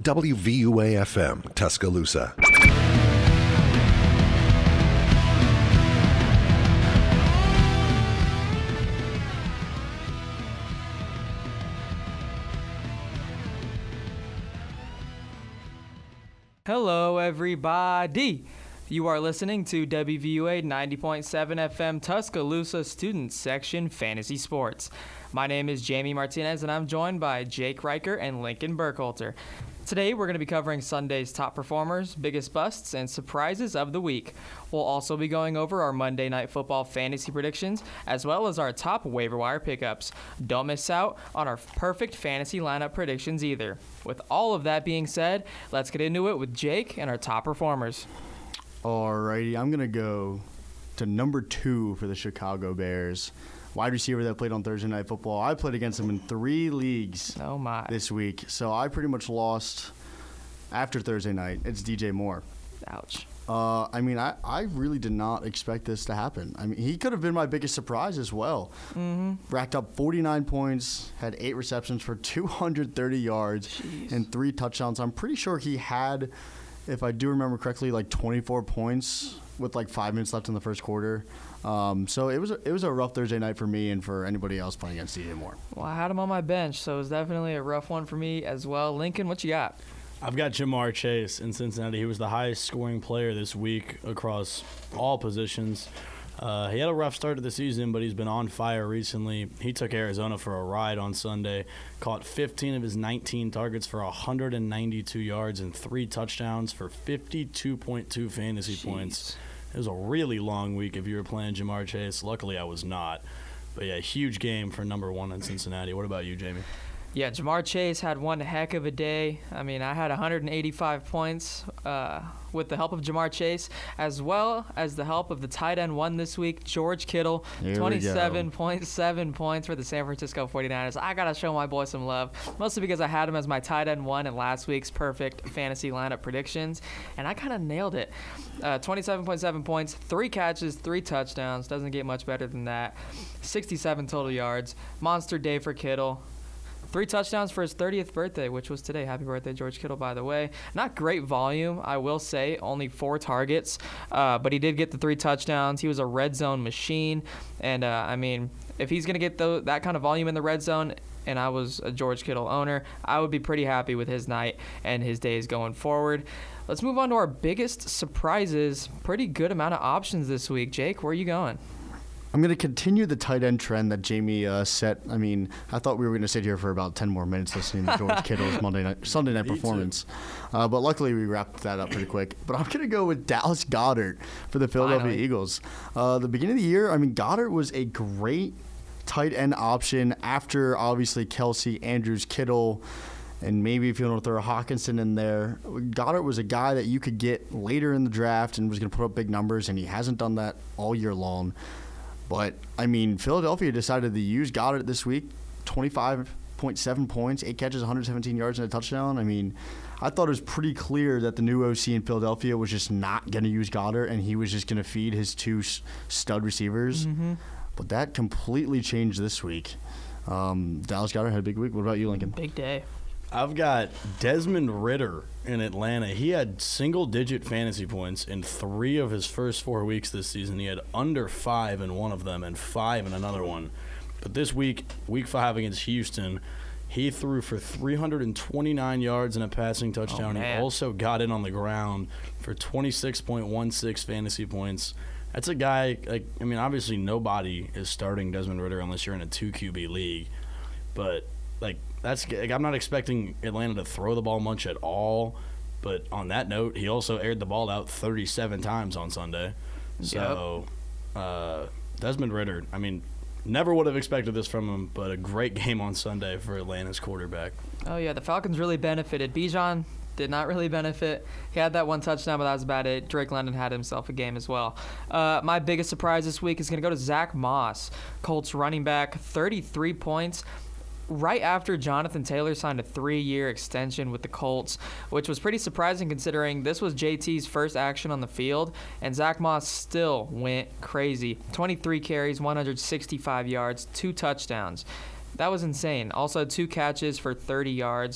WVUA-FM, Tuscaloosa. Hello, everybody. You are listening to WVUA 90.7 FM Tuscaloosa Student Section Fantasy Sports. My name is Jamie Martinez, and I'm joined by Jake Riker and Lincoln Burkholter. Today, we're going to be covering Sunday's top performers, biggest busts, and surprises of the week. We'll also be going over our Monday Night Football fantasy predictions, as well as our top waiver wire pickups. Don't miss out on our perfect fantasy lineup predictions either. With all of that being said, let's get into it with Jake and our top performers. Alrighty, I'm going to go to number 2 for the Chicago Bears. Wide receiver that played on Thursday Night Football. I played against him in 3 leagues this week, so I pretty much lost after Thursday night. It's DJ Moore. Ouch. I really did not expect this to happen. I mean, he could have been my biggest surprise as well. Racked up 49 points, had 8 receptions for 230 yards and 3 touchdowns. I'm pretty sure he had, if I do remember correctly, like 24 points with like 5 minutes left in the first quarter. So it was a rough Thursday night for me and for anybody else playing against DJ Moore. Well, I had him on my bench, so it was definitely a rough one for me as well. Lincoln, what you got? I've got Ja'Marr Chase in Cincinnati. He was the highest scoring player this week across all positions. He had a rough start to the season, but he's been on fire recently. He took Arizona for a ride on Sunday, caught 15 of his 19 targets for 192 yards and 3 touchdowns for 52.2 fantasy points. It was a really long week if you were playing Ja'Marr Chase. Luckily, I was not. But, yeah, huge game for number 1 in Cincinnati. What about you, Jamie? Yeah, Ja'Marr Chase had one heck of a day. I mean, I had 185 points with the help of Ja'Marr Chase, as well as the help of the tight end one this week, George Kittle, 27.7 points for the San Francisco 49ers. I got to show my boy some love, mostly because I had him as my tight end one in last week's perfect fantasy lineup predictions, and I kind of nailed it. 27.7 points, 3 catches, 3 touchdowns. Doesn't get much better than that. 67 total yards. Monster day for Kittle. 3 touchdowns for his 30th birthday, which was today. Happy birthday, George Kittle, by the way. Not great volume, I will say. Only 4 targets, but he did get the 3 touchdowns. He was a red zone machine. And, if he's going to get that kind of volume in the red zone, and I was a George Kittle owner, I would be pretty happy with his night and his days going forward. Let's move on to our biggest surprises. Pretty good amount of options this week. Jake, where are you going? I'm going to continue the tight end trend that Jamie set. I mean, I thought we were going to sit here for about 10 more minutes listening to George Kittle's Sunday night performance. But luckily, we wrapped that up pretty quick. But I'm going to go with Dallas Goedert for the Philadelphia Eagles. The beginning of the year, Goedert was a great tight end option after, obviously, Kelsey, Andrews, Kittle, and maybe if you want to throw Hawkinson in there. Goedert was a guy that you could get later in the draft and was going to put up big numbers, and he hasn't done that all year long. But, Philadelphia decided to use Goedert this week, 25.7 points, 8 catches, 117 yards, and a touchdown. I thought it was pretty clear that the new OC in Philadelphia was just not going to use Goedert, and he was just going to feed his 2 stud receivers. But that completely changed this week. Dallas Goedert had a big week. What about you, Lincoln? Big day. I've got Desmond Ridder in Atlanta. He had single-digit fantasy points in 3 of his first 4 weeks this season. He had under 5 in one of them and 5 in another one. But this week, week 5 against Houston, he threw for 329 yards and a passing touchdown. He also got in on the ground for 26.16 fantasy points. That's a guy, obviously nobody is starting Desmond Ridder unless you're in a 2 QB league. But, I'm not expecting Atlanta to throw the ball much at all. But on that note, he also aired the ball out 37 times on Sunday. So, Desmond Ridder, never would have expected this from him, but a great game on Sunday for Atlanta's quarterback. Oh, yeah, the Falcons really benefited. Bijan did not really benefit. He had that 1 touchdown, but that was about it. Drake London had himself a game as well. My biggest surprise this week is going to go to Zach Moss, Colts running back, 33 points. Right after Jonathan Taylor signed a 3-year extension with the Colts, which was pretty surprising considering this was JT's first action on the field, and Zach Moss still went crazy. 23 carries, 165 yards, 2 touchdowns. That was insane. Also 2 catches for 30 yards.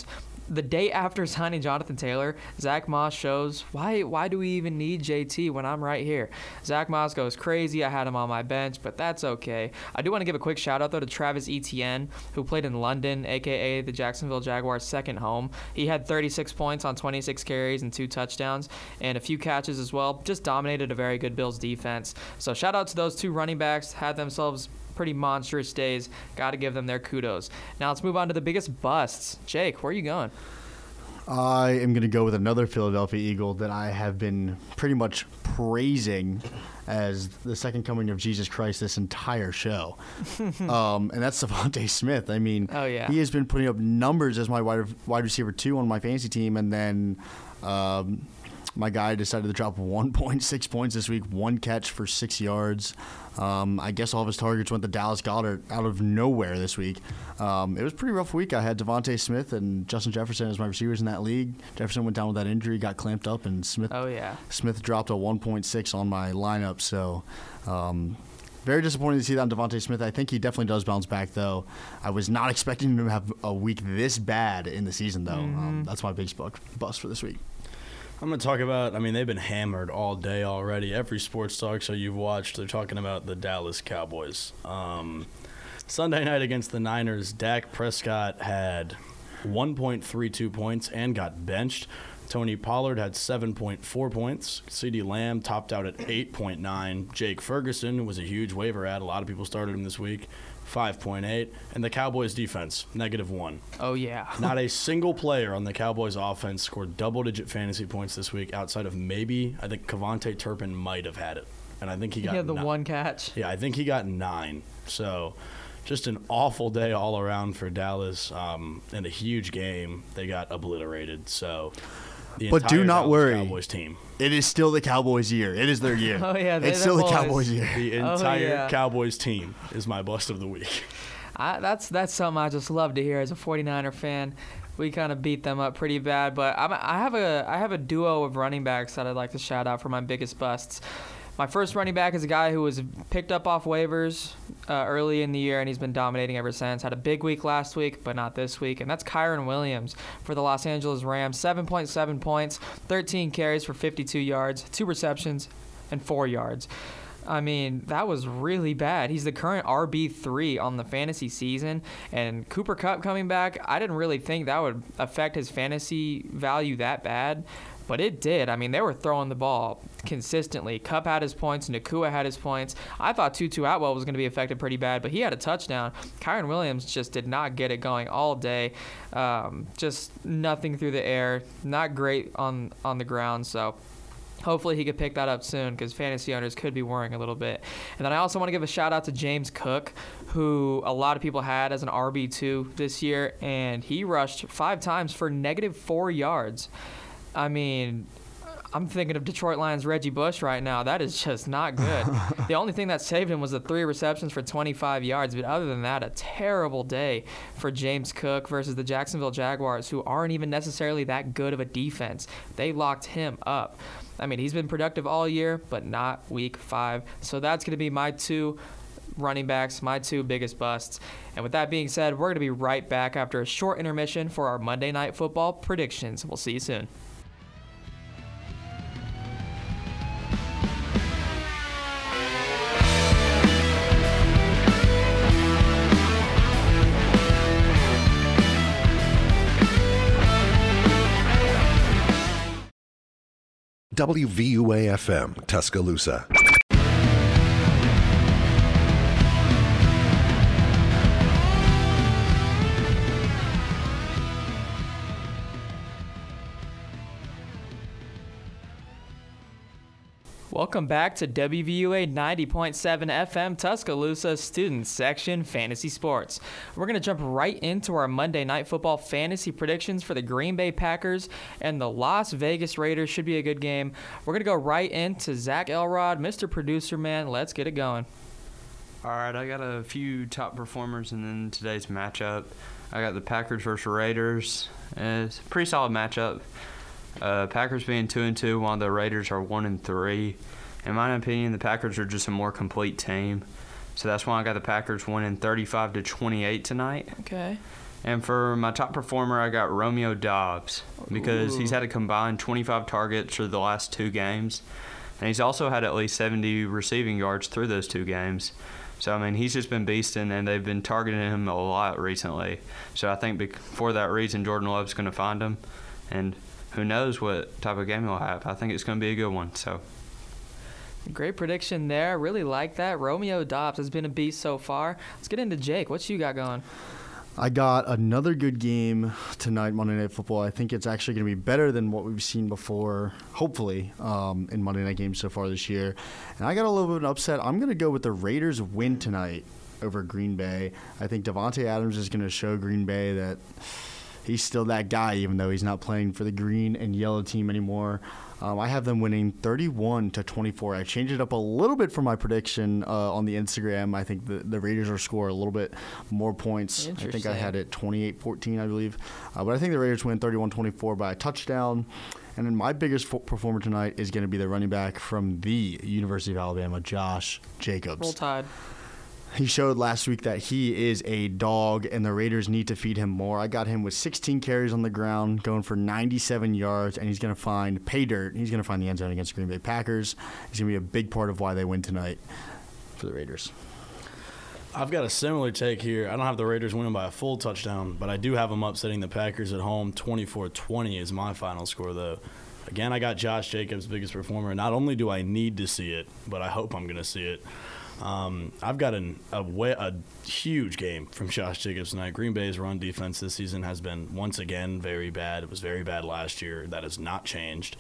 the day after signing Jonathan Taylor, Zach Moss shows, why do we even need JT when I'm right here? Zach Moss goes crazy. I had him on my bench, but that's okay. I do want to give a quick shout-out, though, to Travis Etienne, who played in London, a.k.a. the Jacksonville Jaguars' second home. He had 36 points on 26 carries and 2 touchdowns and a few catches as well. Just dominated a very good Bills defense. So shout-out to those 2 running backs. Had themselves pretty monstrous days. Got to give them their kudos. Now let's move on to the biggest busts. Jake, where are you going? I am going to go with another Philadelphia Eagle that I have been pretty much praising as the second coming of Jesus Christ this entire show. And that's Devontae Smith. I mean, he has been putting up numbers as my wide receiver 2 on my fantasy team, and then my guy decided to drop 1.6 points this week, 1 catch for 6 yards. I guess all of his targets went to Dallas Goedert out of nowhere this week. It was a pretty rough week. I had Devontae Smith and Justin Jefferson as my receivers in that league. Jefferson went down with that injury, got clamped up, and Smith dropped a 1.6 on my lineup. So very disappointing to see that on Devontae Smith. I think he definitely does bounce back, though. I was not expecting him to have a week this bad in the season, though. That's my biggest bust for this week. I'm going to talk about, they've been hammered all day already. Every sports talk show you've watched, they're talking about the Dallas Cowboys. Sunday night against the Niners, Dak Prescott had 1.32 points and got benched. Tony Pollard had 7.4 points. CeeDee Lamb topped out at 8.9. Jake Ferguson, who was a huge waiver ad, a lot of people started him this week, 5.8. And the Cowboys defense, -1. Oh, yeah. Not a single player on the Cowboys offense scored double-digit fantasy points this week outside of I think Kevontae Turpin might have had it. And I think he got the 1 catch. Yeah, I think he got 9. So just an awful day all around for Dallas, and a huge game. They got obliterated. So but do not worry. Cowboys team. It is still the Cowboys' year. It is their year. Oh, yeah. It's still the Cowboys' year. The entire Cowboys team is my bust of the week. That's something I just love to hear as a 49er fan. We kind of beat them up pretty bad, but I have a duo of running backs that I'd like to shout out for my biggest busts. My first running back is a guy who was picked up off waivers early in the year, and he's been dominating ever since. Had a big week last week, but not this week, and that's Kyren Williams for the Los Angeles Rams. 7.7 points, 13 carries for 52 yards, 2 receptions, and 4 yards. I mean, that was really bad. He's the current RB3 on the fantasy season, and Cooper Kupp coming back, I didn't really think that would affect his fantasy value that bad, but it did. I mean, they were throwing the ball consistently. Kupp had his points, Nakua had his points. I thought Tutu Atwell was going to be affected pretty bad, but he had a touchdown. Kyren Williams just did not get it going all day. Just nothing through the air. Not great on the ground, so hopefully he could pick that up soon because fantasy owners could be worrying a little bit. And then I also want to give a shout-out to James Cook, who a lot of people had as an RB2 this year, and he rushed 5 times for -4 yards. I mean, I'm thinking of Detroit Lions Reggie Bush right now. That is just not good. The only thing that saved him was the 3 receptions for 25 yards. But other than that, a terrible day for James Cook versus the Jacksonville Jaguars, who aren't even necessarily that good of a defense. They locked him up. I mean, he's been productive all year, but not week 5. So that's going to be my 2 running backs, my 2 biggest busts. And with that being said, we're going to be right back after a short intermission for our Monday Night Football predictions. We'll see you soon. WVUA-FM, Tuscaloosa. Welcome back to WVUA 90.7 FM Tuscaloosa Student Section Fantasy Sports. We're going to jump right into our Monday Night Football fantasy predictions for the Green Bay Packers and the Las Vegas Raiders. Should be a good game. We're going to go right into Zach Elrod, Mr. Producer Man. Let's get it going. All right, I got a few top performers in today's matchup. I got the Packers versus Raiders. It's a pretty solid matchup. Packers being 2-2, while the Raiders are 1-3. In my opinion, the Packers are just a more complete team. So that's why I got the Packers winning 35-28 tonight. Okay. And for my top performer, I got Romeo Doubs because he's had a combined 25 targets for the last 2 games. And he's also had at least 70 receiving yards through those 2 games. So, I mean, he's just been beasting, and they've been targeting him a lot recently. So I think for that reason, Jordan Love's going to find him. And who knows what type of game he'll have. I think it's going to be a good one. So. Great prediction there. I really like that. Romeo Doubs has been a beast so far. Let's get into Jake. What you got going? I got another good game tonight, Monday Night Football. I think it's actually going to be better than what we've seen before, hopefully, in Monday Night games so far this year. And I got a little bit of an upset. I'm going to go with the Raiders win tonight over Green Bay. I think Davante Adams is going to show Green Bay that he's still that guy, even though he's not playing for the green and yellow team anymore. I have them winning 31-24. I changed it up a little bit from my prediction on the Instagram. I think the Raiders will score a little bit more points. I think I had it 28-14, I believe. But I think the Raiders win 31-24 by a touchdown. And then my biggest performer tonight is going to be the running back from the University of Alabama, Josh Jacobs. Roll Tide. He showed last week that he is a dog, and the Raiders need to feed him more. I got him with 16 carries on the ground, going for 97 yards, and he's going to find pay dirt. He's going to find the end zone against the Green Bay Packers. He's going to be a big part of why they win tonight for the Raiders. I've got a similar take here. I don't have the Raiders winning by a full touchdown, but I do have them upsetting the Packers at home. 24-20 is my final score, though. Again, I got Josh Jacobs, biggest performer. Not only do I need to see it, but I hope I'm going to see it. I've got a huge game from Josh Jacobs tonight. Green Bay's run defense this season has been, once again, very bad. It was very bad last year. That has not changed.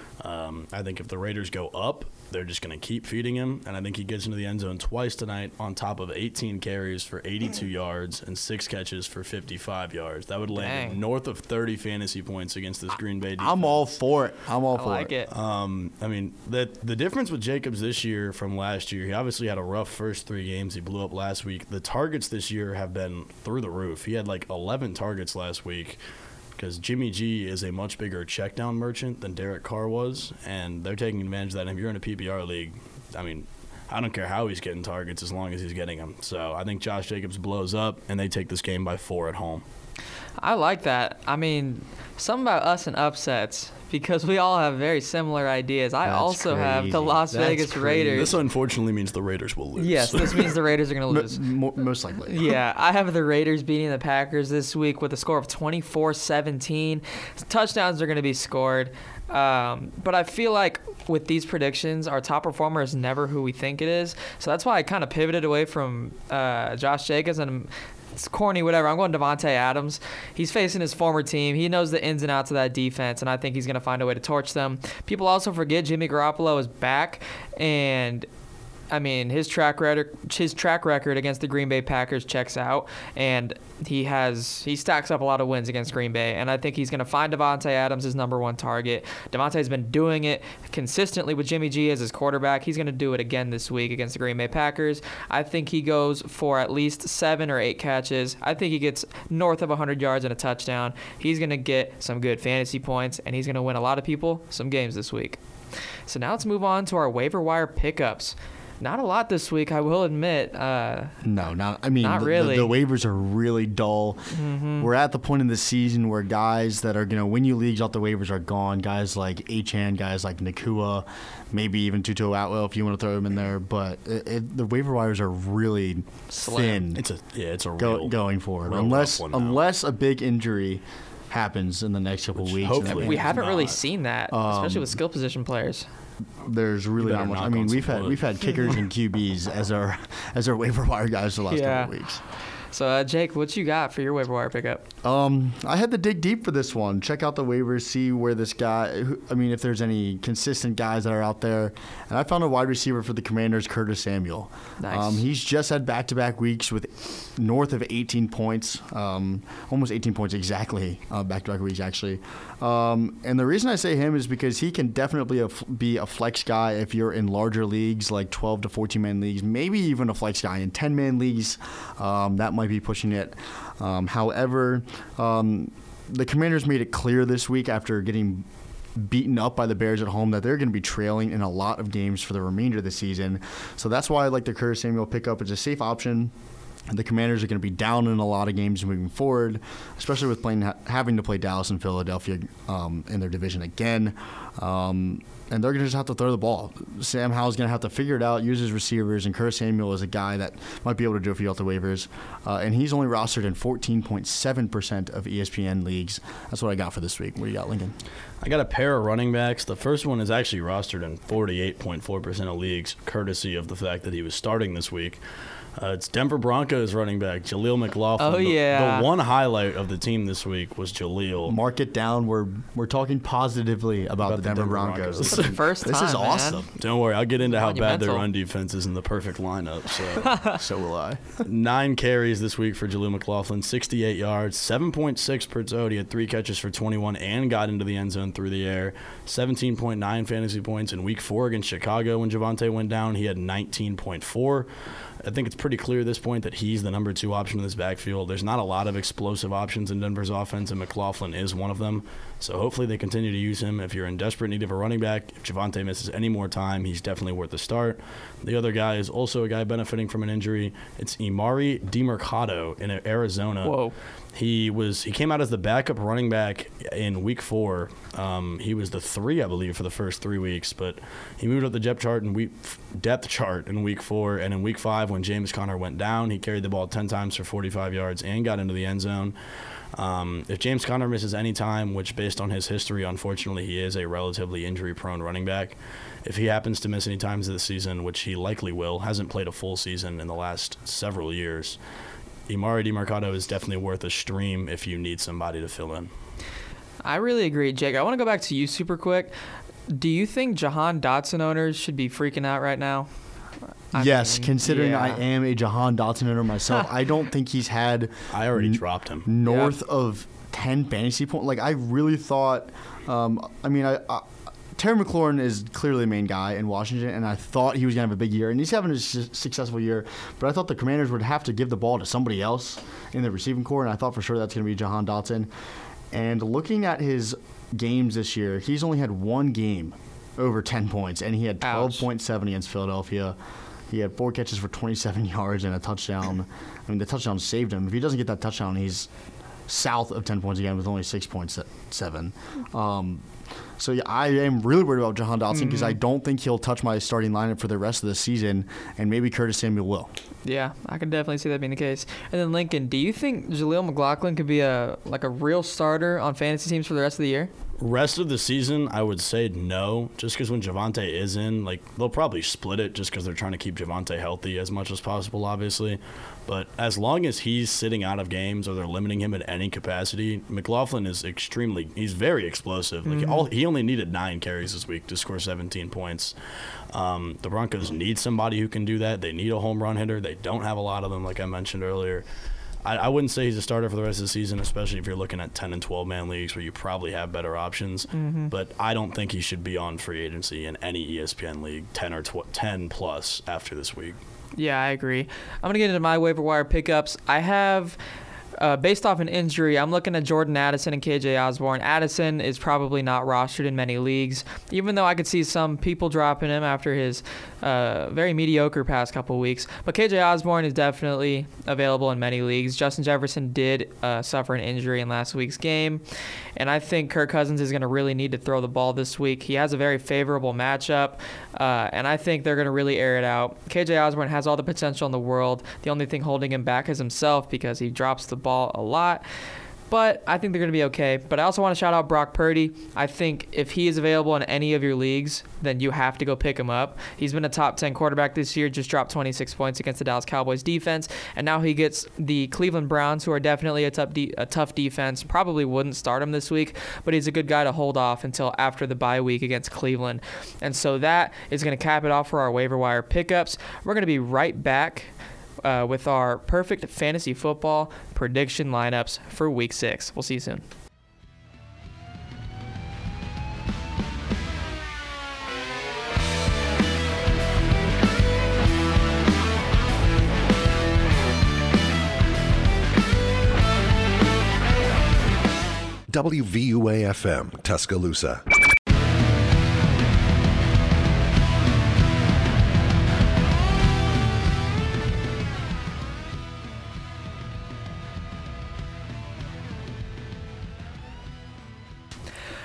I think if the Raiders go up, they're just going to keep feeding him, and I think he gets into the end zone twice tonight on top of 18 carries for 82 yards and 6 catches for 55 yards. That would land him north of 30 fantasy points against this Green Bay defense. I'm all for it. I like it. I mean, the difference with Jacobs this year from last year, he obviously had a rough first 3 games. He blew up last week. The targets this year have been through the roof. He had like 11 targets last week, because Jimmy G is a much bigger check-down merchant than Derek Carr was, and they're taking advantage of that. And if you're in a PPR league, I mean, I don't care how he's getting targets as long as he's getting them. So I think Josh Jacobs blows up, and they take this game by 4 at home. I like that. I mean, something about us and upsets, because we all have very similar ideas. I also have the Las Vegas Raiders. This unfortunately means the Raiders will lose. Yes, this means the Raiders are going to lose. Most likely. Yeah, I have the Raiders beating the Packers this week with a score of 24-17. Touchdowns are going to be scored. But I feel like with these predictions, our top performer is never who we think it is. So that's why I kind of pivoted away from Josh Jacobs, and it's corny, whatever. I'm going Davante Adams. He's facing his former team. He knows the ins and outs of that defense, and I think he's going to find a way to torch them. People also forget Jimmy Garoppolo is back, and I mean, his track record against the Green Bay Packers checks out, and he stacks up a lot of wins against Green Bay, and I think he's going to find Davante Adams his number 1 target. Davante's been doing it consistently with Jimmy G as his quarterback. He's going to do it again this week against the Green Bay Packers. I think he goes for at least 7 or 8 catches. I think he gets north of 100 yards and a touchdown. He's going to get some good fantasy points, and he's going to win a lot of people some games this week. So now let's move on to our waiver wire pickups. Not a lot this week, I will admit. Not really. The waivers are really dull. Mm-hmm. We're at the point in the season where guys that are going to win you leagues off the waivers are gone. Guys like Achane, guys like Nakua, maybe even Tutu Atwell if you want to throw him in there. But the waiver wires are really thin. It's a real going forward. real Unless a big injury happens in the next couple weeks. Hopefully we haven't really seen that, especially with skill position players. There's really not much. I mean, we've had kickers and QBs as our waiver wire guys the last couple of weeks. So, Jake, what you got for your waiver wire pickup? I had to dig deep for this one. Check out the waivers, see where this guy. If there's any consistent guys that are out there. And I found a wide receiver for the Commanders, Curtis Samuel. Nice. He's just had back-to-back weeks with north of 18 points, almost 18 points exactly, back-to-back weeks actually. And the reason I say him is because he can definitely be a flex guy if you're in larger leagues, like 12 to 14-man leagues, maybe even a flex guy in 10-man leagues. That might be pushing it. However, the Commanders made it clear this week after getting beaten up by the Bears at home that they're going to be trailing in a lot of games for the remainder of the season. So that's why I like the Curtis Samuel pickup. It's a safe option. The Commanders are going to be down in a lot of games moving forward, especially with having to play Dallas and Philadelphia in their division again. And they're going to just have to throw the ball. Sam Howell's going to have to figure it out, use his receivers, and Curtis Samuel is a guy that might be able to do a few off the waivers. And he's only rostered in 14.7% of ESPN leagues. That's what I got for this week. What do you got, Lincoln? I got a pair of running backs. The first one is actually rostered in 48.4% of leagues, courtesy of the fact that he was starting this week. It's Denver Broncos running back Jaleel McLaughlin. Oh, yeah. The one highlight of the team this week was Jaleel. Mark it down. We're talking positively about the Denver Broncos. For the first time, This is man. awesome. Don't worry, I'll get into how bad their Monumental. run defense is in the perfect lineup. So, So will I. 9 carries this week for Jaleel McLaughlin, 68 yards, 7.6 per total. He had 3 catches for 21 and got into the end zone through the air. 17.9 fantasy points in Week 4 against Chicago when Javonte went down. He had 19.4. I think it's pretty clear at this point that he's the number 2 option in this backfield. There's not a lot of explosive options in Denver's offense, and McLaughlin is one of them. So hopefully they continue to use him. If you're in desperate need of a running back, if Javonte misses any more time, he's definitely worth a start. The other guy is also a guy benefiting from an injury. It's Emari Demercado in Arizona. Whoa. He came out as the backup running back in Week 4. He was the 3, I believe, for the first 3 weeks, but he moved up the depth chart in Week 4, and in Week 5 when James Conner went down, he carried the ball 10 times for 45 yards and got into the end zone. If James Conner misses any time, which based on his history, unfortunately, he is a relatively injury-prone running back. If he happens to miss any times this season, which he likely will, hasn't played a full season in the last several years, Emari Demercado is definitely worth a stream if you need somebody to fill in. I really agree, Jake. I want to go back to you super quick. Do you think Jahan Dotson owners should be freaking out right now? Yes, mean, considering yeah. I am a Jahan Dotson owner myself, I don't think he's had I already dropped him. north of 10 fantasy points. Like, I really thought, Terry McLaurin is clearly the main guy in Washington, and I thought he was going to have a big year, and he's having a successful year, but I thought the Commanders would have to give the ball to somebody else in the receiving core, and I thought for sure that's going to be Jahan Dotson. And looking at his games this year, he's only had one game over 10 points, and he had 12.7 against Philadelphia. He had 4 catches for 27 yards and a touchdown. I mean, the touchdown saved him. If he doesn't get that touchdown, he's south of 10 points again with only 6.7. So yeah, I am really worried about Jahan Dotson because I don't think he'll touch my starting lineup for the rest of the season, and maybe Curtis Samuel will. Yeah, I can definitely see that being the case. And then Lincoln, do you think Jaleel McLaughlin could be a real starter on fantasy teams for the rest of the year? Rest of the season, I would say no, just because when Javonte is in, they'll probably split it just because they're trying to keep Javonte healthy as much as possible, obviously. But as long as he's sitting out of games or they're limiting him in any capacity, McLaughlin is he's very explosive. He only needed 9 carries this week to score 17 points. The Broncos need somebody who can do that. They need a home run hitter. They don't have a lot of them, like I mentioned earlier. I wouldn't say he's a starter for the rest of the season, especially if you're looking at 10 and 12-man leagues where you probably have better options. But I don't think he should be on free agency in any ESPN league 10 or 10 plus after this week. Yeah, I agree. I'm going to get into my waiver wire pickups. I have, based off an injury, I'm looking at Jordan Addison and KJ Osborne. Addison is probably not rostered in many leagues, even though I could see some people dropping him after his very mediocre past couple weeks. But KJ Osborne is definitely available in many leagues. Justin Jefferson did suffer an injury in last week's game, and I think Kirk Cousins is going to really need to throw the ball this week. He has a very favorable matchup, and I think they're going to really air it out. KJ Osborne has all the potential in the world. The only thing holding him back is himself because he drops the ball a lot. But I think they're going to be okay. But I also want to shout out Brock Purdy. I think if he is available in any of your leagues, then you have to go pick him up. He's been a top 10 quarterback this year, just dropped 26 points against the Dallas Cowboys defense. And now he gets the Cleveland Browns, who are definitely a tough defense. Probably wouldn't start him this week, but he's a good guy to hold off until after the bye week against Cleveland. And so that is going to cap it off for our waiver wire pickups. We're going to be right back with our perfect fantasy football prediction lineups for Week 6. We'll see you soon. WVUA-FM, Tuscaloosa.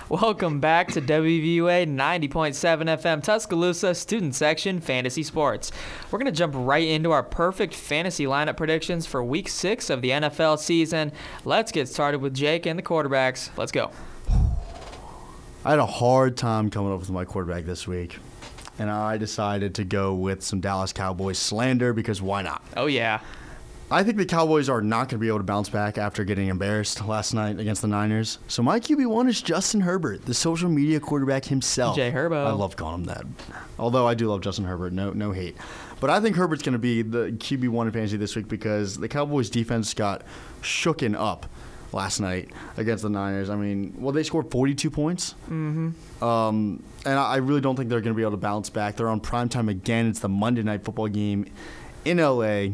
Welcome back to WVUA 90.7 FM Tuscaloosa Student Section Fantasy Sports. We're going to jump right into our perfect fantasy lineup predictions for Week 6 of the NFL season. Let's get started with Jake and the quarterbacks. Let's go. I had a hard time coming up with my quarterback this week, and I decided to go with some Dallas Cowboys slander because why not? Oh, yeah. I think the Cowboys are not going to be able to bounce back after getting embarrassed last night against the Niners. So my QB1 is Justin Herbert, the social media quarterback himself. J. Herbo. I love calling him that. Although I do love Justin Herbert, no hate. But I think Herbert's going to be the QB1 in fantasy this week because the Cowboys defense got shooken up last night against the Niners. I mean, well, they scored 42 points. Mm-hmm. And I really don't think they're going to be able to bounce back. They're on primetime again. It's the Monday Night Football game in L.A.,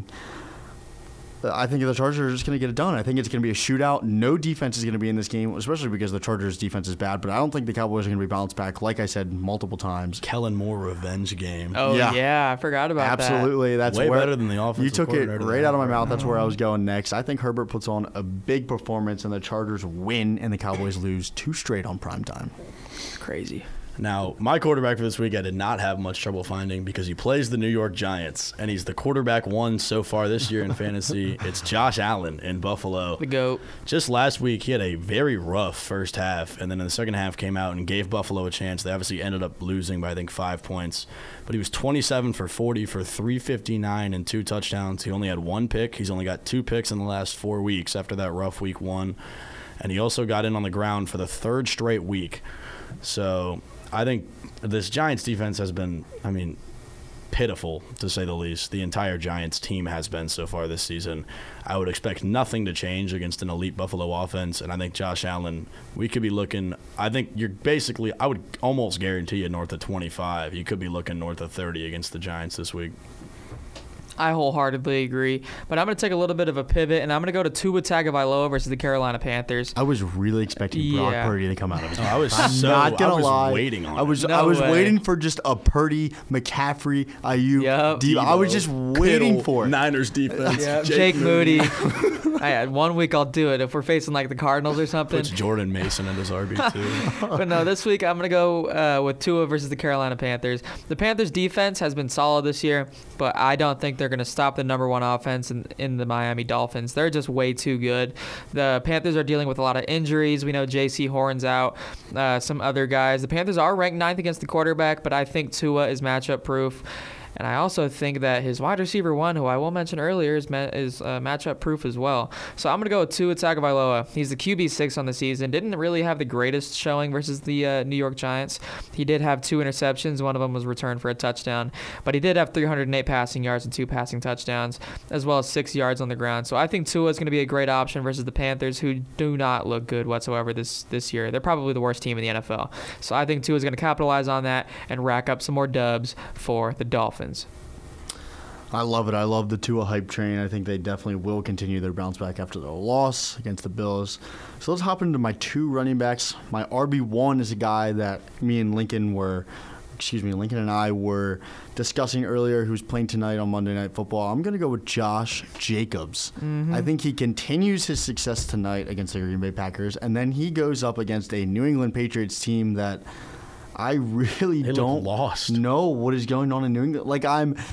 I think the Chargers are just going to get it done. I think it's going to be a shootout. No defense is going to be in this game, especially because the Chargers' defense is bad. But I don't think the Cowboys are going to be bounced back, like I said multiple times. Kellen Moore revenge game. Oh, yeah. I forgot about that. Absolutely. That's way where better than the offensive you took it coordinator right there. out of my mouth. That's where I was going next. I think Herbert puts on a big performance, and the Chargers win, and the Cowboys lose 2 straight on primetime. Crazy. Now, my quarterback for this week I did not have much trouble finding because he plays the New York Giants, and he's the quarterback one so far this year in fantasy. It's Josh Allen in Buffalo. The GOAT. Just last week, he had a very rough first half, and then in the second half came out and gave Buffalo a chance. They obviously ended up losing by, I think, 5 points. But he was 27 for 40 for 359 and 2 touchdowns. He only had 1 pick. He's only got 2 picks in the last 4 weeks after that rough week 1. And he also got in on the ground for the 3rd straight week. So I think this Giants defense has been, pitiful, to say the least. The entire Giants team has been so far this season. I would expect nothing to change against an elite Buffalo offense, and I think Josh Allen, we could be looking, I think you're basically, I would almost guarantee you north of 25. You could be looking north of 30 against the Giants this week. I wholeheartedly agree. But I'm going to take a little bit of a pivot, and I'm going to go to Tua Tagovailoa versus the Carolina Panthers. I was really expecting Brock Purdy to come out of it. I was not gonna lie. Waiting on I was way. waiting for just a Purdy, McCaffrey, Ayuk. Yep. Debo. I was just waiting for it. Niners defense. Jake Moody. I had 1 week I'll do it if we're facing like the Cardinals or something. Puts Jordan Mason in his RB2. But no, this week I'm going to go with Tua versus the Carolina Panthers. The Panthers defense has been solid this year, but I don't think they're going to stop the number 1 offense in the Miami Dolphins. They're just way too good. The Panthers are dealing with a lot of injuries. We know J.C. Horn's out, some other guys. The Panthers are ranked 9th against the quarterback, but I think Tua is matchup proof. And I also think that his wide receiver 1, who I will mention earlier, is matchup proof as well. So I'm going to go with Tua Tagovailoa. He's the QB6 on the season. Didn't really have the greatest showing versus the New York Giants. He did have 2 interceptions. One of them was returned for a touchdown. But he did have 308 passing yards and 2 passing touchdowns, as well as 6 yards on the ground. So I think Tua is going to be a great option versus the Panthers, who do not look good whatsoever this year. They're probably the worst team in the NFL. So I think Tua is going to capitalize on that and rack up some more dubs for the Dolphins. I love it. I love the Tua hype train. I think they definitely will continue their bounce back after their loss against the Bills. So let's hop into my 2 running backs. My RB1 is a guy that Lincoln and I were discussing earlier, who's playing tonight on Monday Night Football. I'm going to go with Josh Jacobs. Mm-hmm. I think he continues his success tonight against the Green Bay Packers, and then he goes up against a New England Patriots team that I really don't know what is going on in New England. Like,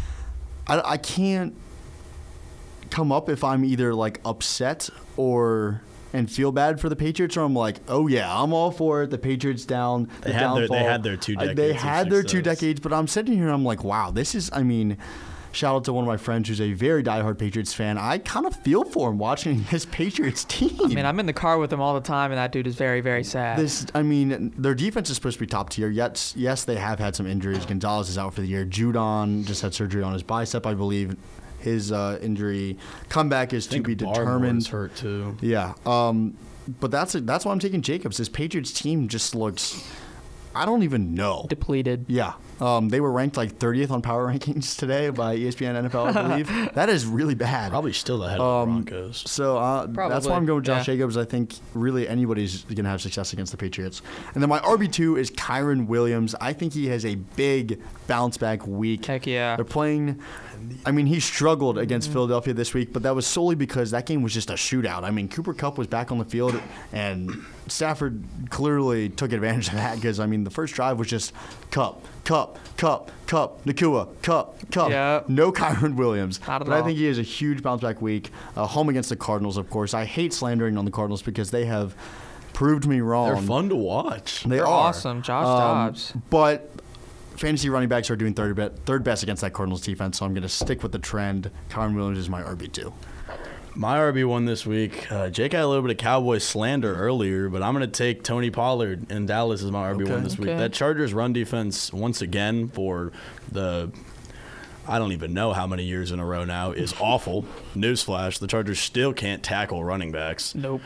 I can't come up if I'm either like upset and feel bad for the Patriots, or I'm like, oh yeah, I'm all for it. The Patriots down. They had their 2 decades. They had their 2 decades, but I'm sitting here and I'm like, wow, this is. Shout out to one of my friends who's a very diehard Patriots fan. I kind of feel for him watching this Patriots team. I'm in the car with him all the time, and that dude is very, very sad. Their defense is supposed to be top tier. Yes, they have had some injuries. Gonzalez is out for the year. Judon just had surgery on his bicep, I believe. His injury comeback is to be determined. Hurt too. Yeah, but that's why I'm taking Jacobs. This Patriots team just looks. I don't even know. Depleted. Yeah. They were ranked like 30th on power rankings today by ESPN NFL, I believe. That is really bad. Probably still ahead of the Broncos. So that's why I'm going with Josh Jacobs. I think really anybody's going to have success against the Patriots. And then my RB2 is Kyren Williams. I think he has a big bounce back week. Heck yeah. They're playing. He struggled against Philadelphia this week, but that was solely because that game was just a shootout. Cooper Kupp was back on the field, and Stafford clearly took advantage of that because, I mean, the first drive was just Cup, Nakua, Cup. Yep. No Kyron Williams. Not at But I all. think he has a huge bounce-back week. Home against the Cardinals, of course. I hate slandering on the Cardinals because they have proved me wrong. They're fun to watch. They're awesome. Josh Dobbs. But fantasy running backs are doing third best against that Cardinals defense, so I'm going to stick with the trend. Kyron Williams is my RB2. My RB1 this week, Jake had a little bit of Cowboys slander earlier, but I'm going to take Tony Pollard in Dallas as my RB1 this week. Okay. That Chargers run defense, once again, for the I don't even know how many years in a row now, is awful. Newsflash, the Chargers still can't tackle running backs. Nope.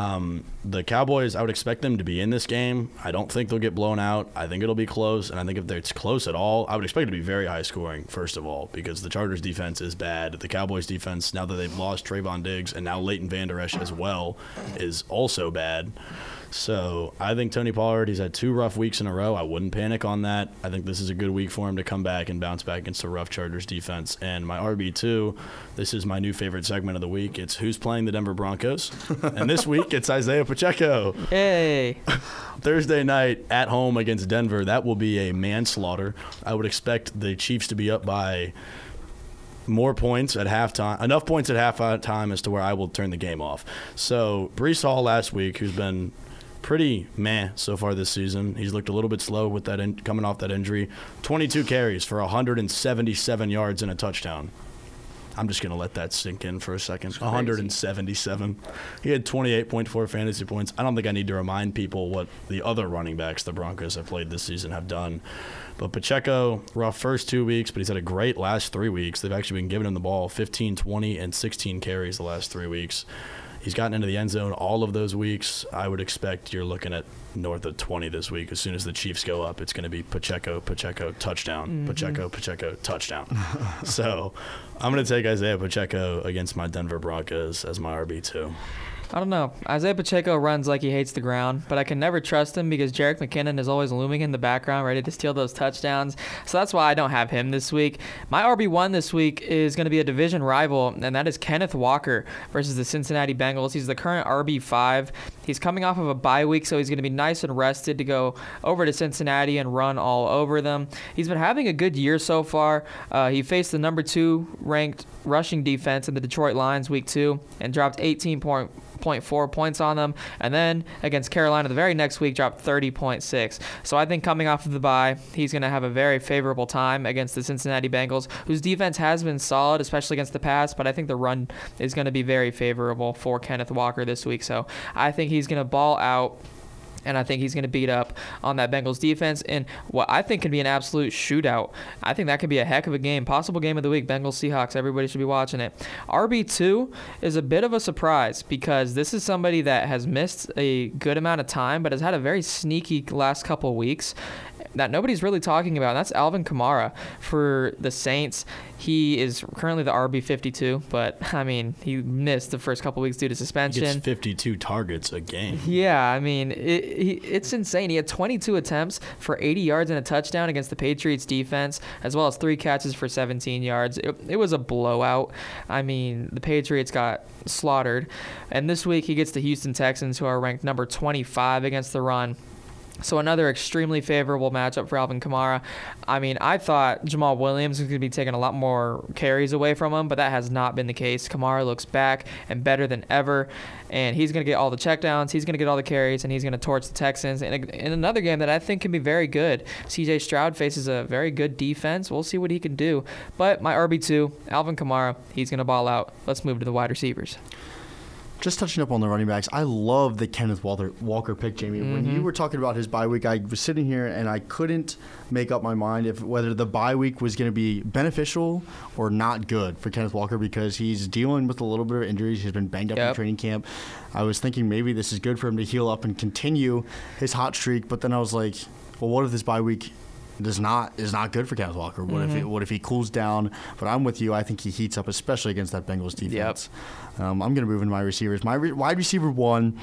The Cowboys, I would expect them to be in this game. I don't think they'll get blown out. I think it'll be close, and I think if it's close at all, I would expect it to be very high scoring, first of all, because the Chargers defense is bad. The Cowboys defense, now that they've lost Trayvon Diggs and now Leighton Vander Esch as well, is also bad. So I think Tony Pollard, he's had 2 rough weeks in a row. I wouldn't panic on that. I think this is a good week for him to come back and bounce back against a rough Chargers defense. And my RB2, this is my new favorite segment of the week. It's who's playing the Denver Broncos. And this week, it's Isaiah Pacheco. Hey. Thursday night at home against Denver. That will be a manslaughter. I would expect the Chiefs to be up by more points at halftime, enough points at halftime as to where I will turn the game off. So Breece Hall last week, who's been pretty meh so far this season. He's looked a little bit slow with that coming off that injury. 22 carries for 177 yards and a touchdown. I'm just going to let that sink in for a second. 177. He had 28.4 fantasy points. I don't think I need to remind people what the other running backs the Broncos have played this season have done. But Pacheco, rough first 2 weeks, but he's had a great last 3 weeks. They've actually been giving him the ball 15, 20, and 16 carries the last 3 weeks. He's gotten into the end zone all of those weeks. I would expect you're looking at north of 20 this week. As soon as the Chiefs go up, it's going to be Pacheco, touchdown, Pacheco, touchdown. So I'm going to take Isaiah Pacheco against my Denver Broncos as my RB2. I don't know. Isaiah Pacheco runs like he hates the ground, but I can never trust him because Jerick McKinnon is always looming in the background, ready to steal those touchdowns. So that's why I don't have him this week. My RB1 this week is going to be a division rival, and that is Kenneth Walker versus the Cincinnati Bengals. He's the current RB5. He's coming off of a bye week, so he's going to be nice and rested to go over to Cincinnati and run all over them. He's been having a good year so far. He faced the number 2 ranked rushing defense in the Detroit Lions week 2 and dropped 18.4 points on them, and then against Carolina the very next week dropped 30.6. So I think coming off of the bye, he's going to have a very favorable time against the Cincinnati Bengals, whose defense has been solid, especially against the pass, but I think the run is going to be very favorable for Kenneth Walker this week. So I think he's going to ball out, and I think he's going to beat up on that Bengals defense in what I think can be an absolute shootout. I think that could be a heck of a game. Possible game of the week, Bengals-Seahawks. Everybody should be watching it. RB2 is a bit of a surprise because this is somebody that has missed a good amount of time but has had a very sneaky last couple weeks that nobody's really talking about, and that's Alvin Kamara for the Saints. He is currently the RB52, but, I mean, he missed the first couple weeks due to suspension. He gets 52 targets a game. Yeah, I mean, it's insane. He had 22 attempts for 80 yards and a touchdown against the Patriots defense, as well as 3 catches for 17 yards. It was a blowout. I mean, the Patriots got slaughtered. And this week he gets the Houston Texans, who are ranked number 25 against the run. So another extremely favorable matchup for Alvin Kamara. I mean, I thought Jamal Williams was going to be taking a lot more carries away from him, but that has not been the case. Kamara looks back and better than ever, and he's going to get all the checkdowns, he's going to get all the carries, and he's going to torch the Texans. In another game that I think can be very good, C.J. Stroud faces a very good defense. We'll see what he can do. But my RB2, Alvin Kamara, he's going to ball out. Let's move to the wide receivers. Just touching up on the running backs, I love the Kenneth Walker pick, Jamie. When you were talking about his bye week, I was sitting here and I couldn't make up my mind if whether the bye week was going to be beneficial or not good for Kenneth Walker because he's dealing with a little bit of injuries. He's been banged up in training camp. I was thinking maybe this is good for him to heal up and continue his hot streak, but then I was like, well, what if this bye week is not good for Kenneth Walker? What if he cools down? But I'm with you. I think he heats up, especially against that Bengals defense. I'm going to move into my receivers. My wide receiver 1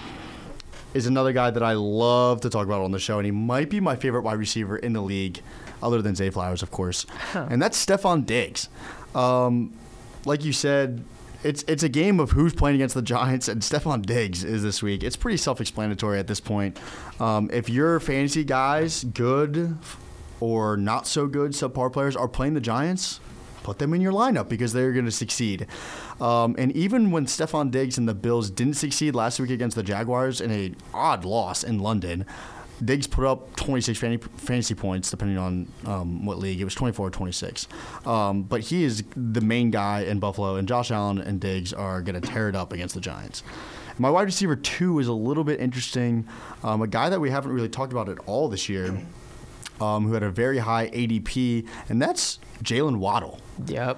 is another guy that I love to talk about on the show, and he might be my favorite wide receiver in the league, other than Zay Flowers, of course. And that's Stephon Diggs. Like you said, It's a game of who's playing against the Giants, and Stephon Diggs is this week. It's pretty self-explanatory at this point. If your fantasy guys, good or not so good, subpar players, are playing the Giants, put them in your lineup because they're going to succeed. And even when Stephon Diggs and the Bills didn't succeed last week against the Jaguars in an odd loss in London, Diggs put up 26 fantasy points, depending on what league. It was 24 or 26. But he is the main guy in Buffalo, and Josh Allen and Diggs are going to tear it up against the Giants. My wide receiver 2 is a little bit interesting. A guy that we haven't really talked about at all this year, who had a very high ADP, and that's Jalen Waddle. Yep.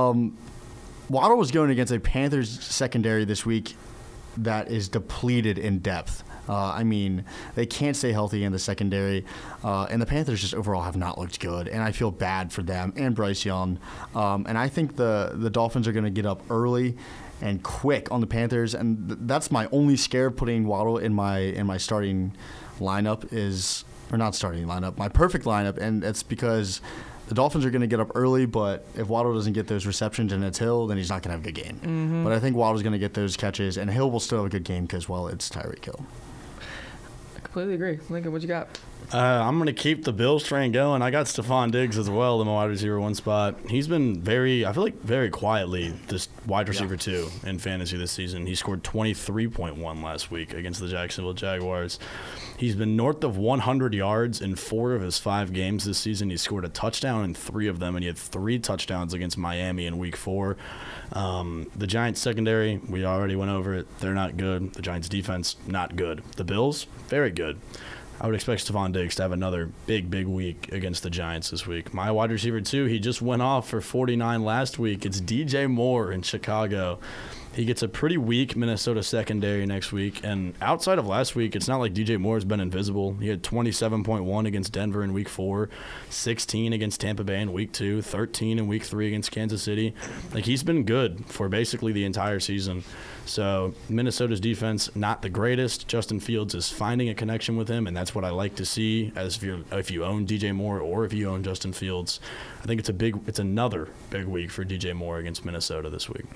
Waddle was going against a Panthers secondary this week that is depleted in depth. I mean, they can't stay healthy in the secondary, and the Panthers just overall have not looked good, and I feel bad for them and Bryce Young. And I think the Dolphins are going to get up early and quick on the Panthers, and that's my only scare of putting Waddle in my starting lineup my perfect lineup, and it's because the Dolphins are going to get up early, but if Waddle doesn't get those receptions and it's Hill, then he's not going to have a good game. Mm-hmm. But I think Waddle's going to get those catches, and Hill will still have a good game because, well, it's Tyreek Hill. Completely agree. Lincoln, what you got? I'm going to keep the Bills train going. I got Stephon Diggs as well in my wide receiver 1 spot. He's been very quietly this wide receiver 2 in fantasy this season. He scored 23.1 last week against the Jacksonville Jaguars. He's been north of 100 yards in 4 of his 5 games this season. He scored a touchdown in 3 of them, and he had 3 touchdowns against Miami in week 4. The Giants secondary, we already went over it. They're not good. The Giants defense, not good. The Bills, very good. I would expect Stephon Diggs to have another big week against the Giants this week. My wide receiver 2, he just went off for 49 last week. It's DJ Moore in Chicago. He gets a pretty weak Minnesota secondary next week. And outside of last week, it's not like DJ Moore has been invisible. He had 27.1 against Denver in week 4, 16 against Tampa Bay in week 2, 13 in week 3 against Kansas City. Like, he's been good for basically the entire season. So Minnesota's defense, not the greatest. Justin Fields is finding a connection with him, and that's what I like to see as if you own DJ Moore or if you own Justin Fields. I think it's another big week for DJ Moore against Minnesota this week.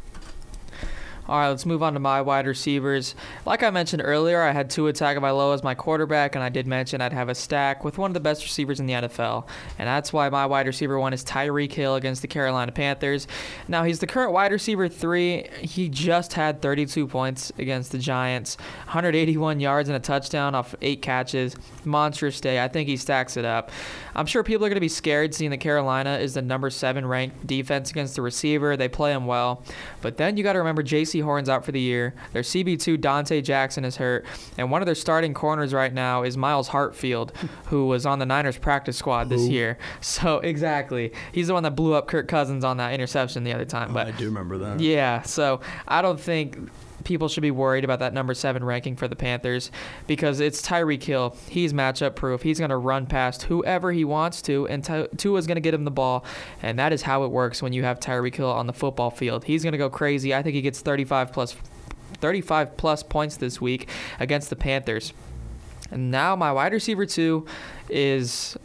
All right, let's move on to my wide receivers. Like I mentioned earlier, I had Tua Tagovailoa as my quarterback, and I did mention I'd have a stack with one of the best receivers in the NFL. And that's why my wide receiver 1 is Tyreek Hill against the Carolina Panthers. Now, he's the current wide receiver 3. He just had 32 points against the Giants, 181 yards and a touchdown off 8 catches. Monstrous day. I think he stacks it up. I'm sure people are going to be scared seeing that Carolina is the number 7 ranked defense against the receiver. They play him well. But then you got to remember J.C. Horn's out for the year. Their CB2 Dante Jackson is hurt, and one of their starting corners right now is Miles Hartfield, who was on the Niners practice squad this year. So exactly, he's the one that blew up Kirk Cousins on that interception the other time. But I do remember that. Yeah, so I don't think people should be worried about that number 7 ranking for the Panthers because it's Tyreek Hill. He's matchup proof. He's going to run past whoever he wants to, and Tua's going to get him the ball, and that is how it works when you have Tyreek Hill on the football field. He's going to go crazy. I think he gets 35 plus points this week against the Panthers. And now my wide receiver 2 is,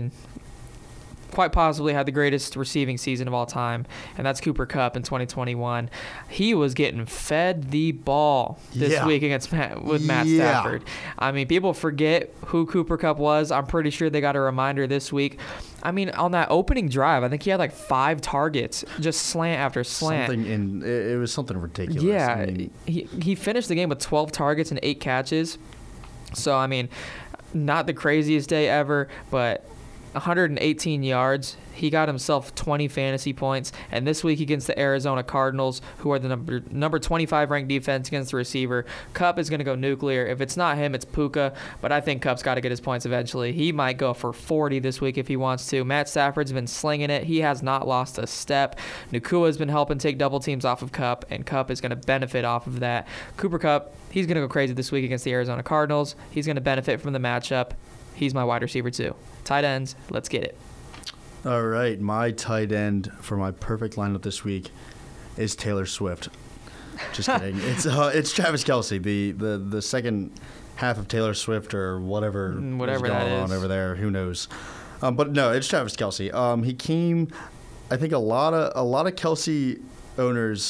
quite possibly had the greatest receiving season of all time, and that's Cooper Kupp in 2021. He was getting fed the ball this week against Matt Stafford. People forget who Cooper Kupp was. I'm pretty sure they got a reminder this week. On that opening drive, I think he had like 5 targets, just slant after slant. It was something ridiculous. Yeah, he finished the game with 12 targets and 8 catches. So, not the craziest day ever, but 118 yards. He got himself 20 fantasy points. And this week against the Arizona Cardinals, who are the number 25 ranked defense against the receiver, Kupp is going to go nuclear. If it's not him, it's Puka. But I think Kupp's got to get his points eventually. He might go for 40 this week if he wants to. Matt Stafford's been slinging it. He has not lost a step. Nakua's been helping take double teams off of Kupp, and Kupp is going to benefit off of that. Cooper Kupp, he's going to go crazy this week against the Arizona Cardinals. He's going to benefit from the matchup. He's my wide receiver too. Tight ends, let's get it. All right, my tight end for my perfect lineup this week is Taylor Swift. Just kidding. It's Travis Kelce, the second half of Taylor Swift or whatever is going on over there. Who knows? But no, it's Travis Kelce. He came. I think a lot of Kelce owners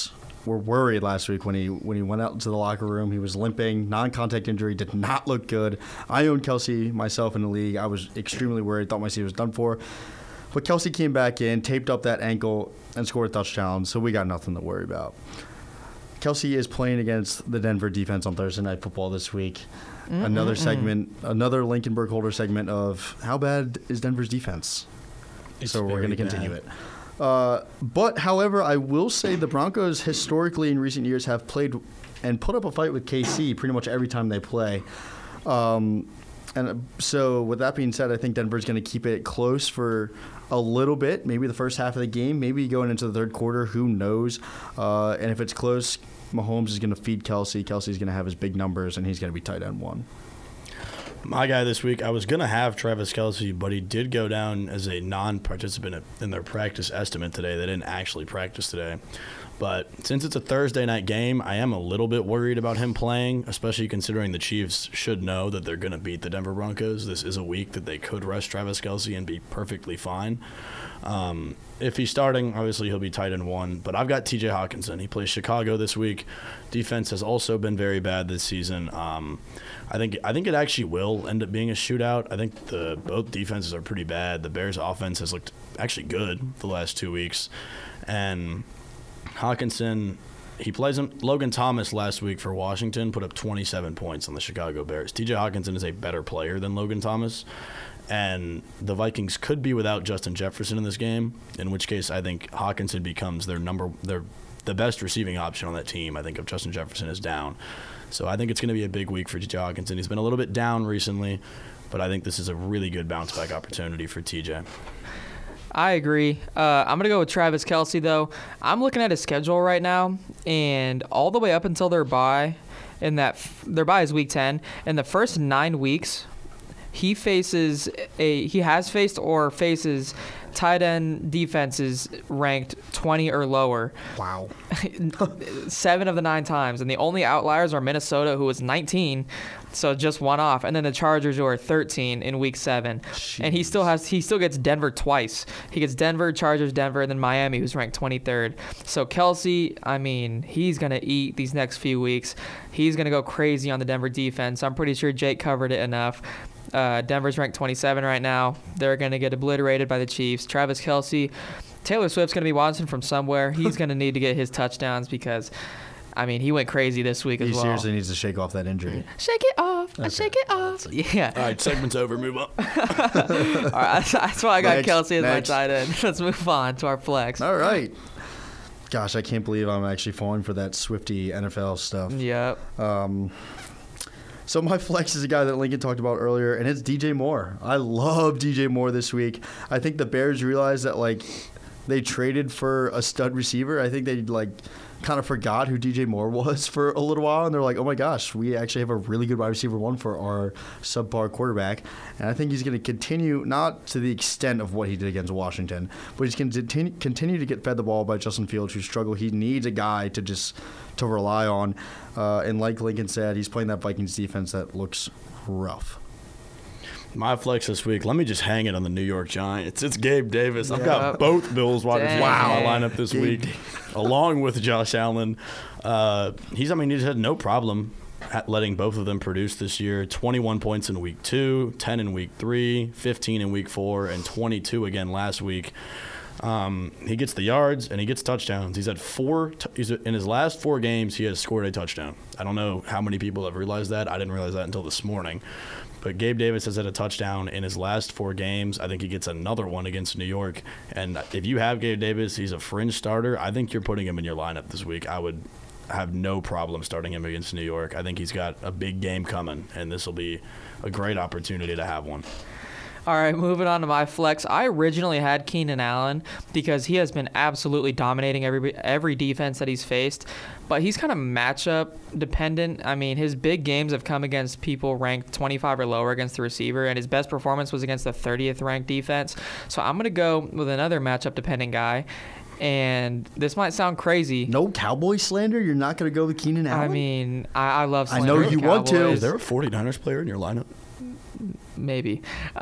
were worried last week when he went out into the locker room. He was limping, non-contact injury, did not look good. I owned Kelsey myself in the league. I was extremely worried, thought my season was done for. But Kelsey came back in, taped up that ankle, and scored a touchdown, so we got nothing to worry about. Kelsey is playing against the Denver defense on Thursday Night Football this week. Another segment, another Lincoln Burkholder segment of how bad is Denver's defense? So we're going to continue it. But, however, I will say the Broncos historically in recent years have played and put up a fight with KC pretty much every time they play. And so with that being said, I think Denver's going to keep it close for a little bit, maybe the first half of the game, maybe going into the third quarter, who knows. And if it's close, Mahomes is going to feed Kelsey. Kelsey's going to have his big numbers, and he's going to be tight end one. My guy this week, I was going to have Travis Kelsey, but he did go down as a non-participant in their practice estimate today. They didn't actually practice today. But since it's a Thursday night game, I am a little bit worried about him playing, especially considering the Chiefs should know that they're going to beat the Denver Broncos. This is a week that they could rest Travis Kelsey and be perfectly fine. If he's starting, obviously he'll be tight end one. But I've got T.J. Hawkinson. He plays Chicago this week. Defense has also been very bad this season. I think it actually will end up being a shootout. I think both defenses are pretty bad. The Bears' offense has looked actually good the last 2 weeks. And Hawkinson, he plays him. Logan Thomas last week for Washington put up 27 points on the Chicago Bears. T.J. Hawkinson is a better player than Logan Thomas. And the Vikings could be without Justin Jefferson in this game, in which case I think Hawkinson becomes the best receiving option on that team. I think if Justin Jefferson is down. So I think it's going to be a big week for T.J. Hawkinson. He's been a little bit down recently, but I think this is a really good bounce-back opportunity for T.J. I agree. I'm going to go with Travis Kelsey, though. I'm looking at his schedule right now, and all the way up until their bye, their bye is week 10. In the first 9 weeks, he faces tight end defenses ranked 20 or lower. Wow. 7 of the 9 times. And the only outliers are Minnesota, who was 19, so just one off. And then the Chargers, who are 13 in week 7. Jeez. And he still gets Denver twice. He gets Denver, Chargers, Denver, and then Miami, who's ranked 23rd. So Kelsey, I mean, he's going to eat these next few weeks. He's going to go crazy on the Denver defense. I'm pretty sure Jake covered it enough. Denver's ranked 27 right now. They're going to get obliterated by the Chiefs. Travis Kelsey, Taylor Swift's going to be watching from somewhere. He's going to need to get his touchdowns because, I mean, he went crazy this week as well. He seriously needs to shake off that injury. Shake it off. Okay. Shake it off. Yeah. All right, segment's over. Move on. All right, that's why I got Kelsey as my tight end. Let's move on to our flex. All right. Gosh, I can't believe I'm actually falling for that Swifty NFL stuff. Yep. So my flex is a guy that Lincoln talked about earlier, and it's DJ Moore. I love DJ Moore this week. I think the Bears realized that, like, they traded for a stud receiver. I think they, like, kind of forgot who DJ Moore was for a little while, and they're like, oh, my gosh, we actually have a really good wide receiver one for our subpar quarterback. And I think he's going to continue, not to the extent of what he did against Washington, but he's going to continue to get fed the ball by Justin Fields, who struggled. He needs a guy to rely on. And like Lincoln said, he's playing that Vikings defense that looks rough. My flex this week, let me just hang it on the New York Giants. It's Gabe Davis. I've got both Bills wide receivers in my lineup this week, along with Josh Allen. He just had no problem letting both of them produce this year. 21 points in week 2, 10 in week 3, 15 in week 4, and 22 again last week. He gets the yards and he gets touchdowns. He's had in his last 4 games, he has scored a touchdown. I don't know how many people have realized that. I didn't realize that until this morning. But Gabe Davis has had a touchdown in his last 4 games. I think he gets another one against New York. And if you have Gabe Davis, he's a fringe starter. I think you're putting him in your lineup this week. I would have no problem starting him against New York. I think he's got a big game coming, and this will be a great opportunity to have one. All right, moving on to my flex. I originally had Keenan Allen because he has been absolutely dominating every defense that he's faced, but he's kind of matchup dependent. I mean, his big games have come against people ranked 25 or lower against the receiver, and his best performance was against the 30th ranked defense. So I'm going to go with another matchup dependent guy. And this might sound crazy. No Cowboy slander? You're not going to go with Keenan Allen? I mean, I love slander. I know you want to. Is there a 49ers player in your lineup? maybe.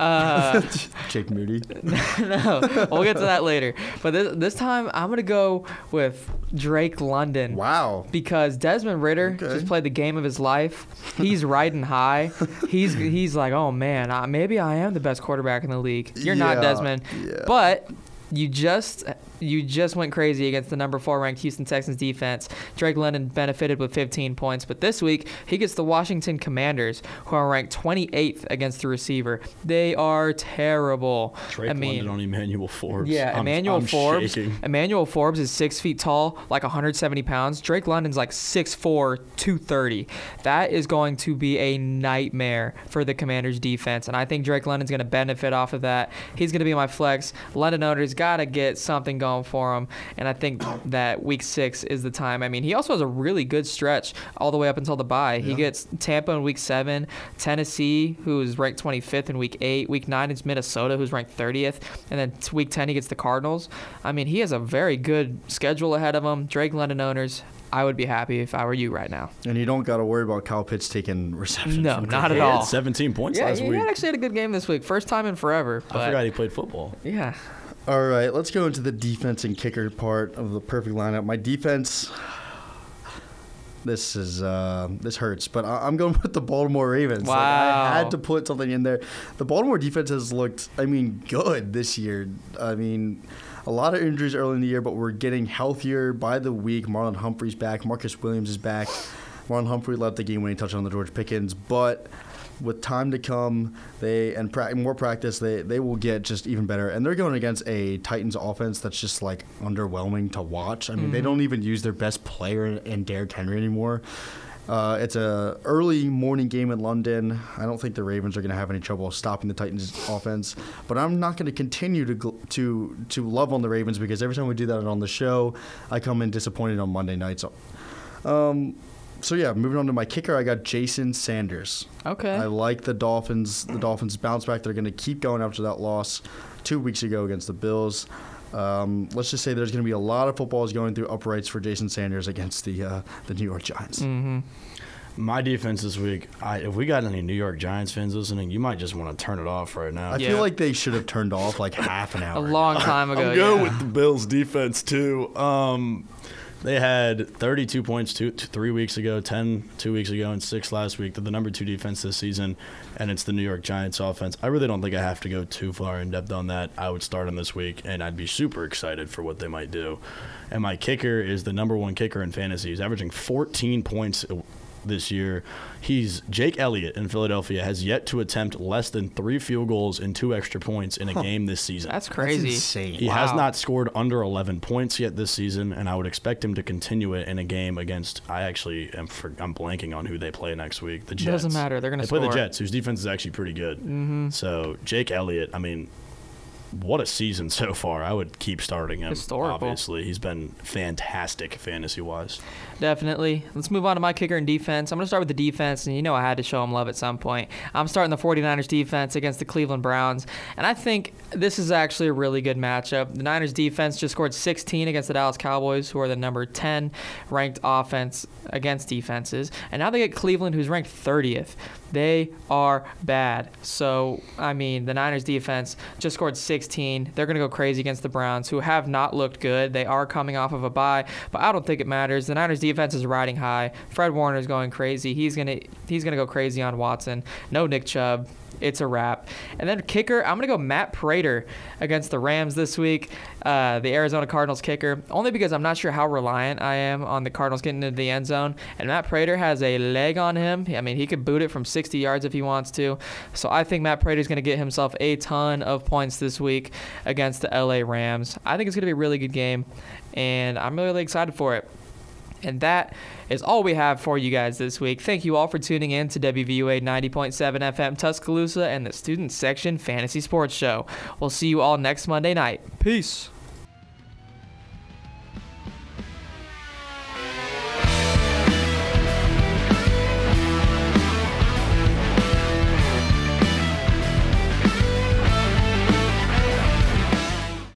Jake Moody. No, we'll get to that later. But this time, I'm going to go with Drake London. Wow. Because Desmond Ritter just played the game of his life. He's riding high. He's like, oh, man, maybe I am the best quarterback in the league. You're not, Desmond. Yeah. But you just went crazy against the number 4 ranked Houston Texans defense. Drake London benefited with 15 points, but this week he gets the Washington Commanders, who are ranked 28th against the receiver. They are terrible. Drake London on Emmanuel Forbes. Yeah, Emmanuel Forbes is 6 feet tall, like 170 pounds. Drake London's like 6'4", 230. That is going to be a nightmare for the Commanders defense, and I think Drake London's going to benefit off of that. He's going to be my flex. London owners got to get something going for him, and I think that week 6 is the time. I mean, he also has a really good stretch all the way up until the bye. He gets Tampa in week 7, Tennessee, who is ranked 25th in week 8, week 9 is Minnesota, who's ranked 30th, and then week 10 he gets the Cardinals. I mean, he has a very good schedule ahead of him. Drake London owners, I would be happy if I were you right now. And you don't got to worry about Kyle Pitts taking receptions. No, not at He all. had 17 points Yeah, last he week. actually had a good game this week. First time in forever. I But forgot he played football. yeah. All right, let's go into the defense and kicker part of the perfect lineup. My defense, this hurts, but I'm going with the Baltimore Ravens. Wow. Like, I had to put something in there. The Baltimore defense has looked, good this year. A lot of injuries early in the year, but we're getting healthier by the week. Marlon Humphrey's back. Marcus Williams is back. Marlon Humphrey led the game-winning touchdown on George Pickens, but with time to come, more practice, they will get just even better. And they're going against a Titans offense that's just like underwhelming to watch. They don't even use their best player in Derrick Henry anymore. It's a early morning game in London. I don't think the Ravens are going to have any trouble stopping the Titans offense. But I'm not going to continue to love on the Ravens, because every time we do that on the show, I come in disappointed on Monday nights. So, moving on to my kicker, I got Jason Sanders. Okay. I like the Dolphins. The Dolphins bounce back. They're going to keep going after that loss 2 weeks ago against the Bills. Let's just say there's going to be a lot of footballs going through uprights for Jason Sanders against the New York Giants. Mm-hmm. My defense this week, if we got any New York Giants fans listening, you might just want to turn it off right now. I feel like they should have turned off like half an hour A long time ago. I'm going with the Bills defense too. They had 32 points 3 weeks ago, 10 2 weeks ago, and 6 last week. They're the number 2 defense this season, and it's the New York Giants offense. I really don't think I have to go too far in depth on that. I would start them this week, and I'd be super excited for what they might do. And my kicker is the number 1 kicker in fantasy. He's averaging 14 points this year. Jake Elliott in Philadelphia has yet to attempt less than 3 field goals and 2 extra points in a game this season. That's crazy. That's insane. He has not scored under 11 points yet this season, and I would expect him to continue it in a game against. I'm blanking on who they play next week. The Jets. Doesn't matter. They're going to score. They score. play the Jets, whose defense is actually pretty good. Mm-hmm. So Jake Elliott, what a season so far. I would keep starting him. Historical. Obviously, he's been fantastic fantasy-wise. Definitely. Let's move on to my kicker and defense. I'm going to start with the defense, and I had to show him love at some point. I'm starting the 49ers defense against the Cleveland Browns, and I think this is actually a really good matchup. The Niners defense just scored 16 against the Dallas Cowboys, who are the number 10 ranked offense against defenses, and now they get Cleveland, who's ranked 30th. They are bad. So, the Niners defense just scored 16. They're going to go crazy against the Browns, who have not looked good. They are coming off of a bye, but I don't think it matters. The Niners defense is riding high. Fred Warner's going crazy. He's gonna go crazy on Watson. No Nick Chubb. It's a wrap. And then kicker, I'm going to go Matt Prater against the Rams this week, the Arizona Cardinals kicker, only because I'm not sure how reliant I am on the Cardinals getting into the end zone. And Matt Prater has a leg on him. He could boot it from 60 yards if he wants to. So I think Matt Prater is going to get himself a ton of points this week against the LA Rams. I think it's going to be a really good game, and I'm really excited for it. And that is all we have for you guys this week. Thank you all for tuning in to WVUA 90.7 FM Tuscaloosa and the Student Section Fantasy Sports Show. We'll see you all next Monday night. Peace.